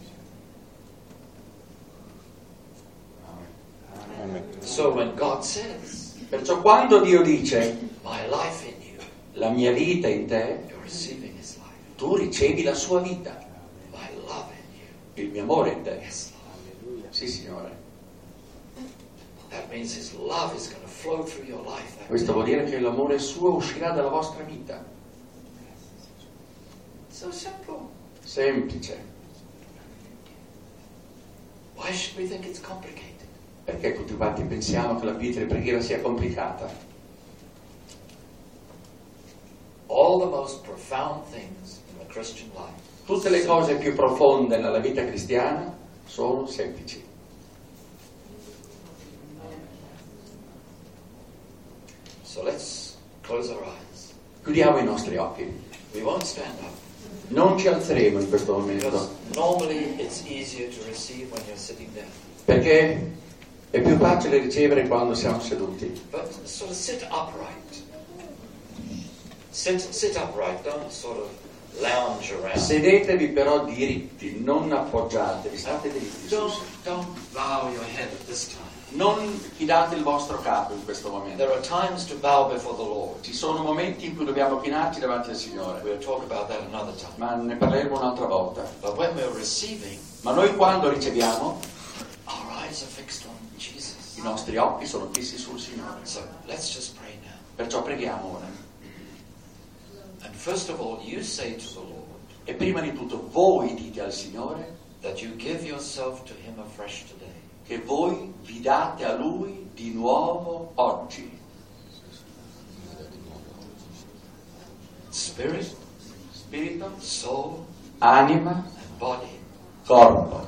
So when God says, Perciò quando Dio dice my life in you, la mia vita in te, you're receiving His life. tu ricevi la sua vita, My love in you. il mio amore in te. Yes, Lord. Sì, Signore. That means His love is going to flow through your life. That Questo vuol dire che l'amore suo uscirà dalla vostra vita. So simple. Semplice. Why should we think it's complicated? Perché tutti quanti pensiamo che la vita di preghiera sia complicata? All the most profound things in the Christian life. Tutte le cose più profonde nella vita cristiana sono semplici. So let's close our eyes. Chiudiamo i nostri occhi. We won't stand up Non ci alzeremo in questo because momento, normally it's easier to receive when you're sitting down. perché è più facile ricevere quando siamo seduti. But sort of sit upright. Sit, sit upright. Don't sort of lounge around. Sedetevi però diritti, non appoggiatevi, state diritti. Don't, su. don't bow your head at this time. Non chinate il vostro capo in questo momento. There are times to bow before the Lord. Ci sono momenti in cui dobbiamo chinarci davanti al Signore, We'll talk about that another time. ma ne parleremo un'altra volta. But when we're receiving, Ma noi quando riceviamo, our eyes are fixed on Jesus. i nostri occhi sono fissi sul Signore. So let's just pray now. Perciò preghiamo ora. And first of all, you say to the Lord E prima di tutto voi dite al Signore that you give yourself to Him afresh today. che voi vi date a Lui di nuovo oggi. Spirit, Spirito, soul, anima, and body. corpo.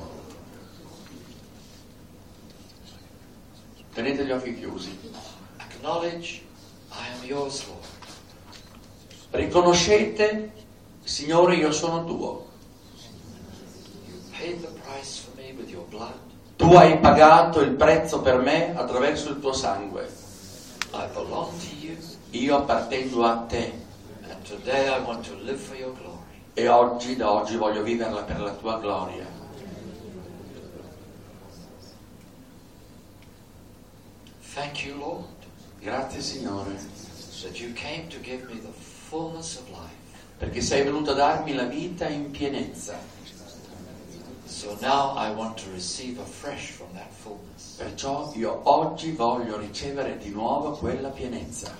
Tenete gli occhi chiusi. Acknowledge, I am yours, Lord. Riconoscete, Signore, io sono tuo. You paid the price for me with your blood. Tu hai pagato il prezzo per me attraverso il tuo sangue. I belong to you, Io appartengo a te and today I want to live for your glory. e oggi, da oggi, voglio viverla per la tua gloria. Thank you, Lord, Grazie, Signore, that you came to give me the fullness of life. perché sei venuto a darmi la vita in pienezza. So now I want to receive afresh from that fullness. Perciò io oggi voglio ricevere di nuovo quella pienezza.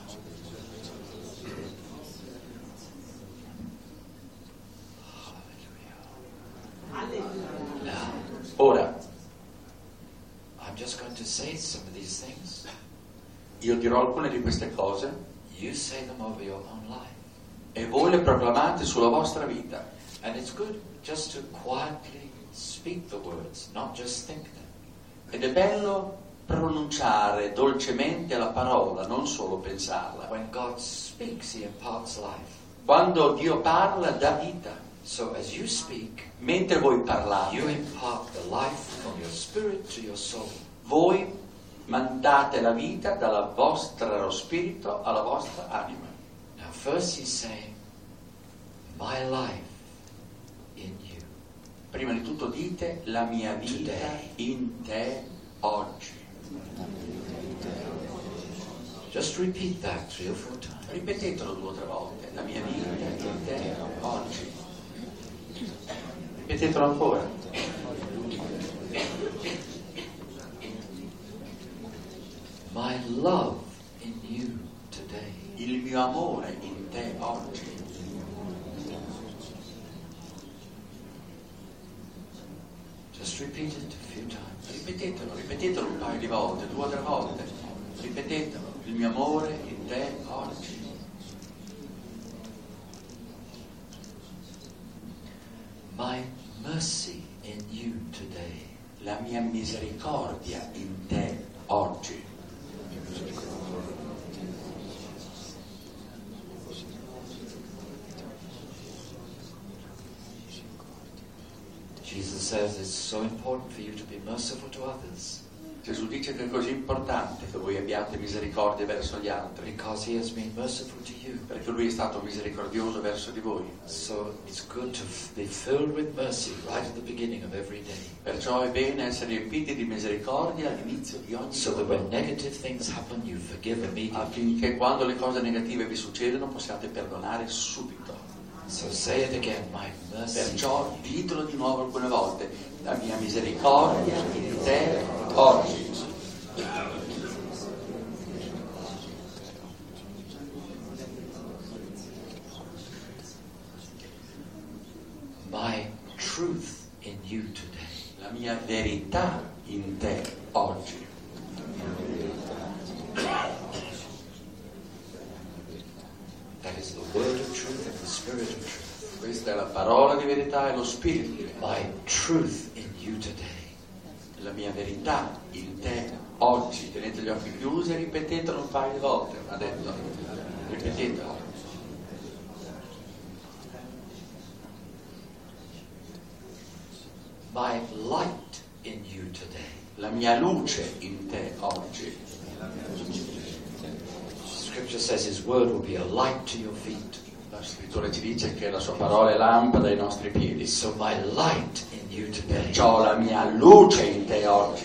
Now, Ora, I'm just going to say some of these things. io dirò alcune di queste cose, You say them over your own life. e voi le proclamate sulla vostra vita. And it's good just to quietly speak the words, not just think them. Ed è bello pronunciare dolcemente la parola, non solo pensarla. When God speaks, He imparts life. Quando Dio parla, dà vita. So as you speak, Mentre voi parlate, you impart the life from your spirit to your soul. voi mandate la vita dalla vostra spirito alla vostra anima. Now first He's saying, my life in you. Prima di tutto dite la mia vita Today. in te oggi. Just repeat that three or four times. Ripetetelo due o tre volte, la mia vita in te oggi. Ripetetelo ancora. My love in you today. Il mio amore in te oggi. Just repeat it a few times. Ripetetelo, ripetetelo un paio di volte, due o tre volte. Ripetetelo, il mio amore in te oggi. My mercy in you today. La mia misericordia in te oggi. Jesus says it's so important for you to be merciful to others Gesù dice che è così importante che voi abbiate misericordia verso gli altri, because He has been merciful to you. perché Lui è stato misericordioso verso di voi. So it's good to f- be filled with mercy right at the beginning of every day, Perciò è bene essere riempiti di misericordia all'inizio di ogni so that giorno, when negative things happen, you forgive immediately. affinché quando le cose negative vi succedono possiate perdonare subito. So say it again, my mercy. Perciò ditelo di nuovo alcune volte, la mia misericordia in te oggi. My truth in you today. La mia verità in te oggi. That is the word of truth and the spirit of truth. Questa è la parola di verità e lo spirito di verità. My truth in you today. La mia verità in te oggi. Tenete gli occhi chiusi e ripetetelo un paio di volte, ha detto. Ripetetelo. My light in you today. La mia luce in te oggi. Scripture says His word will be a light to your feet. La scrittura ci dice che la sua parola è lampada ai nostri piedi. So my light in you today. Perciò la mia luce in te oggi.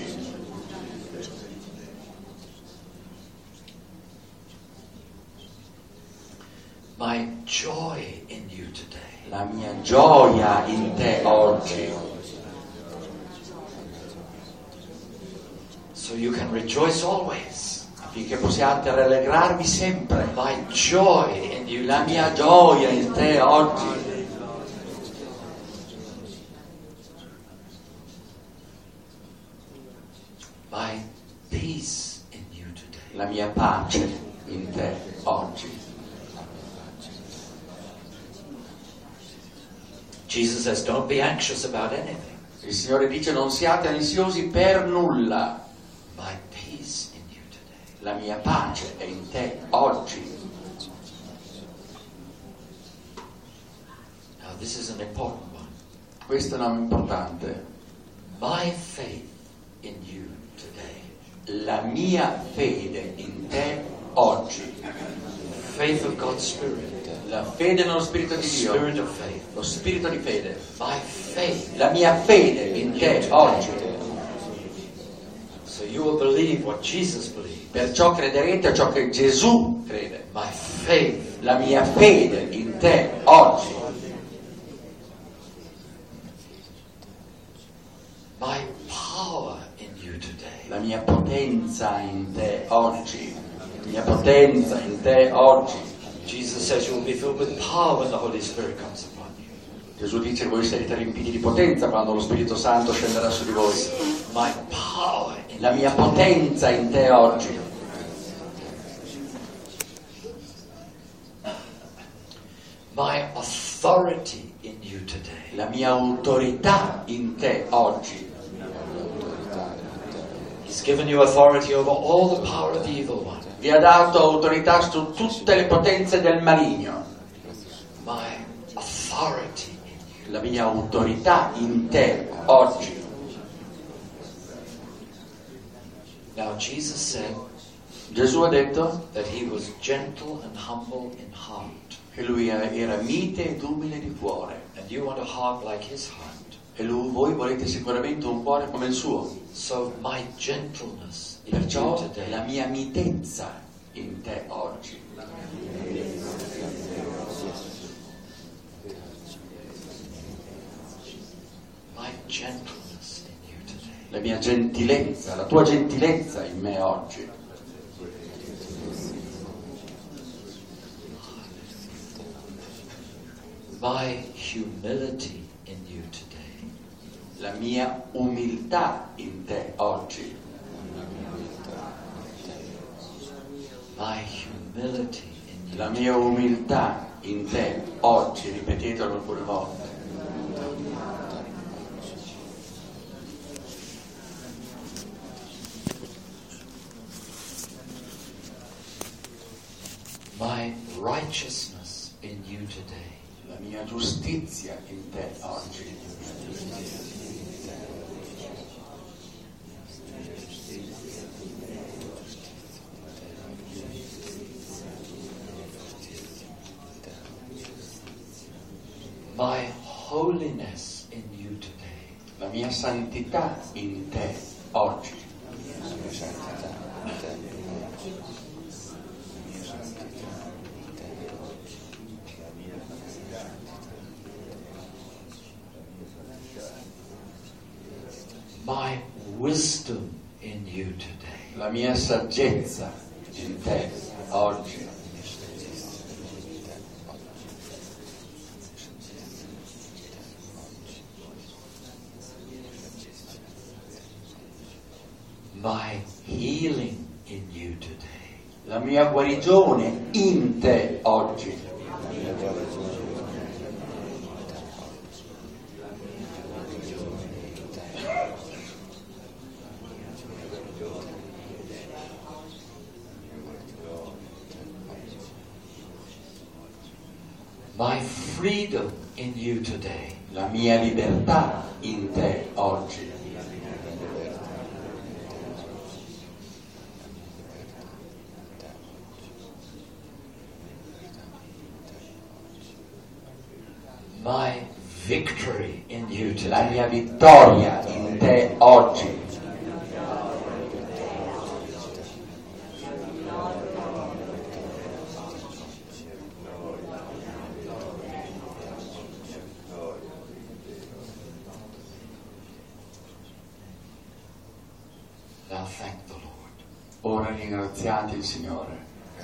My joy in you today. La mia gioia in te oggi. So you can rejoice always. Affinché possiate rallegrarvi sempre. My joy in you La today. mia gioia in te oggi. My peace in you today. La mia pace in te oggi. Jesus says, don't be anxious about anything. Il Signore dice non siate ansiosi per nulla. My peace in you today. La mia pace è in te oggi. Now this is an important one. Questo è un importante. My faith in you today. La mia fede in te oggi. Faith of God's Spirit. La fede nello Spirito di Dio. Spirit of faith. Lo Spirito di fede. My faith. La mia fede in te oggi. So you will believe what Jesus believed. Perciò crederete a ciò che Gesù crede. My faith. La mia fede in te oggi. My power in you today. La mia potenza in te oggi. La mia potenza in te oggi. Jesus says you will be filled with power when the Holy Spirit comes upon you. Gesù dice che voi sarete riempiti di potenza quando lo Spirito Santo scenderà su di voi. My power in La mia potenza in te oggi. My authority in you today. La mia autorità in te oggi. He's given you authority over all the power of the evil one. Vi ha dato autorità su tutte le potenze del maligno. My authority in you. La mia autorità in te oggi. Now Jesus said Gesù ha detto that he was gentle and humble in heart. che lui era mite ed umile di cuore. And you want a heart like his heart. E lui, voi volete sicuramente un cuore come il suo. So my gentleness in you Perciò today. la mia mitezza in te oggi. My gentleness in you today. La mia gentilezza, la tua gentilezza in me oggi. My humility in you today. La mia umiltà in te oggi. My humility in you. La mia umiltà in te oggi, ripetetelo alcune volte. My righteousness in you today. La mia giustizia in te oggi. My holiness in you today. La mia santità in te oggi. My wisdom in you today. La mia saggezza in te oggi. My healing in you today. La mia guarigione in te oggi. My freedom in you today. La mia libertà in te oggi. My victory in you La today. mia vittoria in te oggi. Now thank the Lord. Ora ringraziate il Signore.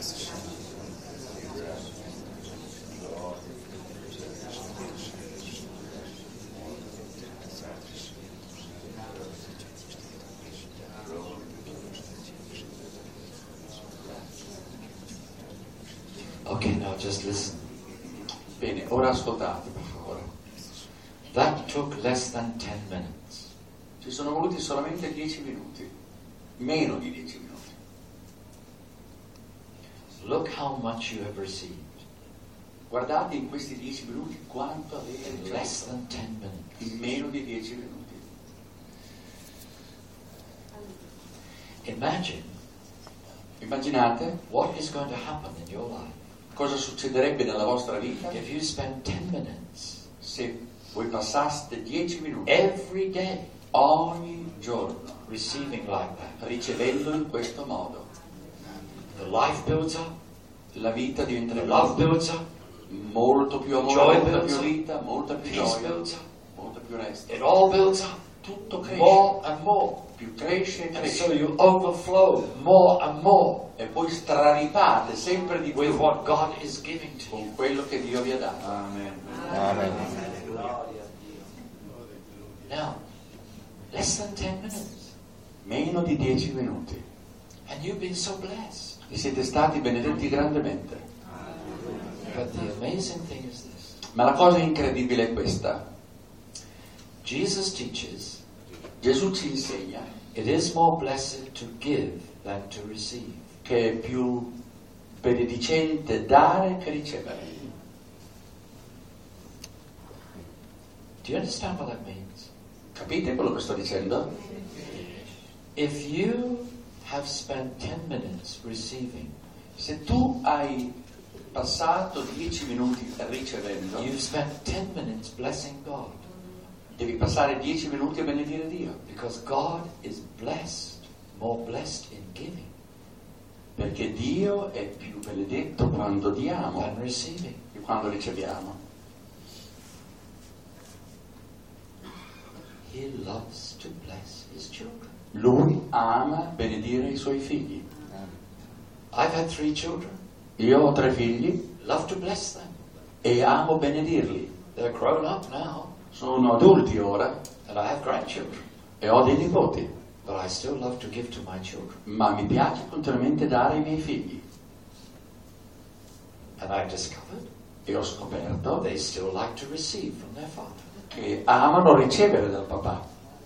Okay, now just listen. Bene, ora ascoltate per favore. That took less than ten minutes. Ci sono voluti solamente dieci minuti, meno di dieci minuti. Look how much you have received. Guardate in questi dieci minuti quanto avete In less ricevuto than ten minutes. in meno di dieci minuti. Imagine Immaginate what is going to happen in your life cosa succederebbe nella vostra vita if you spend ten minutes se voi passaste dieci minuti every day ogni giorno receiving like that. ricevendo in questo modo. The life builds up, La vita the diventerebbe love builds up, molto più amore, Joy molta builds più up. vita, molta più peace gioia, builds up. molta più resto. It all builds up Tutto cresce, more and more. più cresce e And so cresce. you overflow more and more E poi straripate sempre di with più what God is giving to you. con quello che Dio vi ha dato. Amen. Now, less than ten minutes. Meno di dieci minuti. And you've been so blessed. E siete stati benedetti grandemente. But the amazing thing is this. Ma la cosa incredibile è questa. Jesus teaches, Gesù ci insegna it is more blessed to give than to receive. che è più benedicente dare che ricevere. Do you understand what that means? Capite quello che sto dicendo? If you have spent ten minutes receiving, Se tu hai passato dieci minuti ricevendo, you've spent ten minutes blessing God. devi passare dieci minuti a benedire Dio, Because God is blessed, more blessed in giving perché Dio è più benedetto quando diamo than receiving. che quando riceviamo. He loves to bless his children. Lui ama benedire i suoi figli. I've had three children. Io ho tre figli Love to bless them. e amo benedirli. They're grown up now, Sono adulti ora and I have grandchildren. e ho dei nipoti, But I still love to give to my children. ma mi piace continuamente dare ai miei figli. And I've discovered E ho scoperto they still like to receive from their father. che amano ricevere dal papà.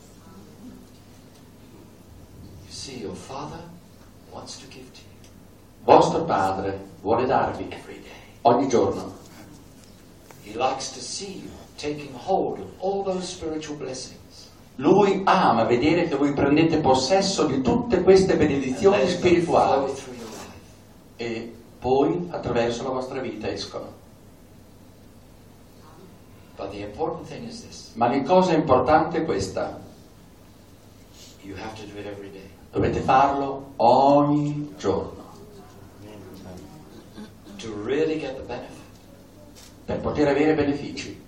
You see, your father wants to give to you Vostro padre vuole darvi every day. ogni giorno. He likes to see you taking hold of all those spiritual blessings. Lui ama vedere che voi prendete possesso di tutte queste And benedizioni let them flow spirituali through your life. e poi attraverso la vostra vita escono. But the important thing is this. Ma la cosa importante è questa: You have to do it every day. dovete farlo ogni giorno To really get the benefit. per poter avere benefici,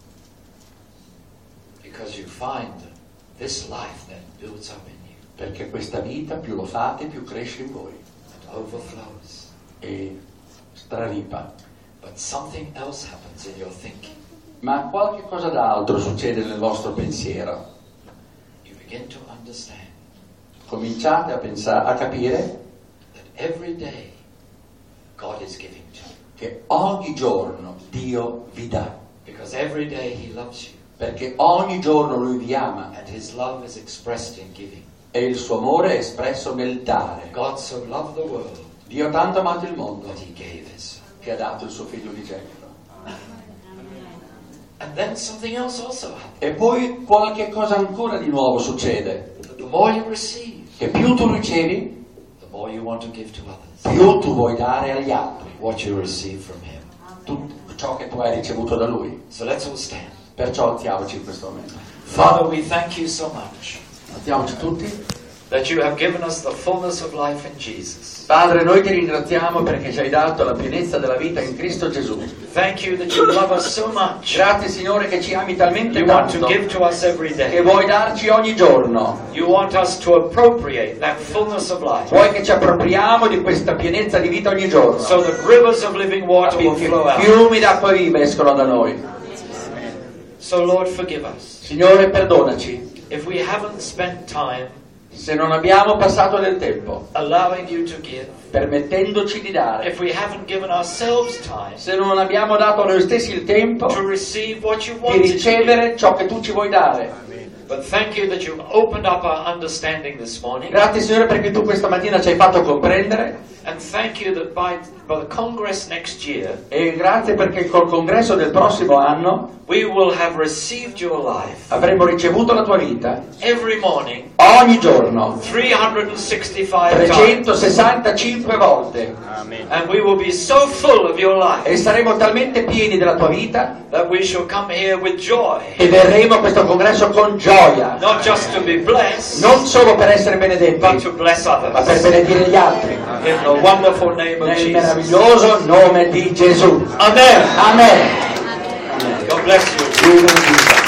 Because you find that this life then builds up in you perché questa vita più lo fate più cresce in voi and overflows. e straripa. But something else happens in your thinking. Ma qualche cosa d'altro succede nel vostro pensiero. You begin to understand Cominciate a pensare, a capire that every day God is giving to you. che ogni giorno Dio vi dà, Because every day He loves you. perché ogni giorno Lui vi ama And His love is expressed in giving. e il suo amore è espresso nel dare. God so loved the world Dio ha tanto amato il mondo that He gave His Son. che ha dato il suo figlio unigenito. And then something else also happens. E poi qualche cosa ancora di nuovo succede, The more you receive, che più tu ricevi, the more you want to give to others. più tu vuoi dare agli altri What you receive from Him. tutto ciò che tu hai ricevuto da Lui. So let's all stand. Perciò alziamoci in questo momento. Father, we thank you so much Alziamoci tutti. that you have given us the fullness of life in Jesus. Padre, noi ti ringraziamo perché ci hai dato la pienezza della vita in Cristo Gesù. Thank you that you love us so much. Grazie Signore che ci ami talmente You want to tanto give to us every che day. vuoi darci ogni giorno. You want us to appropriate that fullness of life Vuoi che ci appropriamo di questa pienezza di vita ogni giorno. so that rivers of living water will Affinché flow out. fiumi d'acqua viva escono da noi. So Lord, forgive us Signore, perdonaci if we haven't spent time se non abbiamo passato del tempo allowing you to give, permettendoci di dare, if we haven't given ourselves time se non abbiamo dato a noi stessi il tempo to receive what you di wanted to give. ricevere ciò che tu ci vuoi dare. But thank you that you've opened up our understanding this morning. Grazie Signore perché tu questa mattina ci hai fatto comprendere And thank you that by, by the Congress next year, e grazie perché col congresso del prossimo anno we will have received your life avremo ricevuto la tua vita every morning, ogni giorno, three hundred sixty-five times. trecentosessantacinque volte, And we will be so full of your life e saremo talmente pieni della tua vita that we shall come here with joy, che verremo a questo congresso con gioia, not just to be blessed, non solo per essere but benedetti, to bless ma per others. benedire gli altri. In the wonderful name of Nel Jesus. meraviglioso nome di Gesù. Amen. Amen. God bless you. Dio benedica.